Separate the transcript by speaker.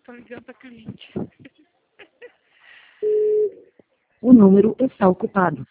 Speaker 1: Tô ligando pra cliente.
Speaker 2: O número está ocupado.